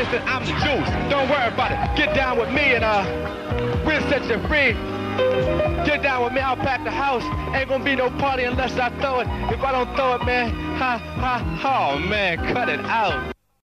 listen, I'm the juice. Don't worry about it. Get down with me and we'll set you free. Get down with me, I'll pack the house. Ain't gonna be no party unless I throw it. If I don't throw it, man, oh man, cut it out.